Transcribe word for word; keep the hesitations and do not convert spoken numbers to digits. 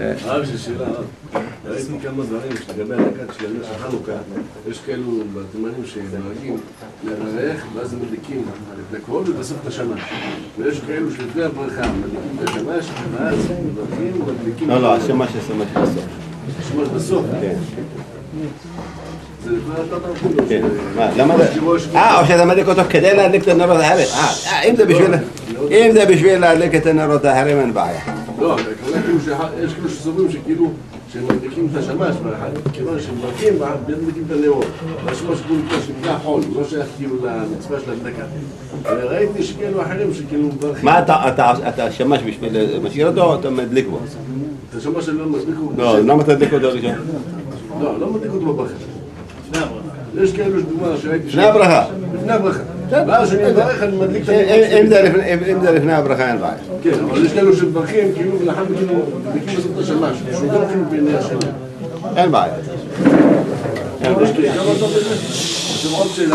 הרב יש לי שאלה, ראיתי כמה דברים לגבי הדקת של ימי של חנוכה, יש כאלו בתימנים שנוהגים לברך ואז הם מדליקים את הכל ובסוף את השמש, ויש כאלו שלפני הברכה מדליקים את השמש ואז מברכים ומדליקים. לא, לא, השמש השמש בסוף. השמש בסוף? כן. זה לפני אתה תרפו. כן, מה, למה זה? אה, או שאתה מדליק אותו כדי להדליק את הנרות האחרים. אה, אם זה בשביל להדליק את הנרות האחרים אין בעיה. לא, הכוונה כאילו שיש כאילו שסוברים שכאילו שהם מדליקים את השמש, כיוון שהם מברכים ומדליקים את הנרות. והשמש כאילו שנקרא חול, לא שייך כאילו למצווה של הדלקה. וראיתי שכאילו אחרים שכאילו מברכים. מה אתה שמש בשביל משאיר אותו או אתה מדליק בו? את השמש אני לא מדליק אותו. לא, למה אתה מדליק אותו ראשון? לא, לא מדליק אותו בברכה. לפני הברכה. יש כאלו שדוגמה שראיתי... לפני הברכה? לפני הברכה. ואז שאני מברך אני מדליק את הנרות. אם זה לפני הברכה אין בעיה. כן, אבל יש כאלו שמברכים כאילו ולאחר מכן מדליקים בסוף את השמש. שהוא גם כאילו בעיני השם. אין בעיה. יש כמה טוב בזה?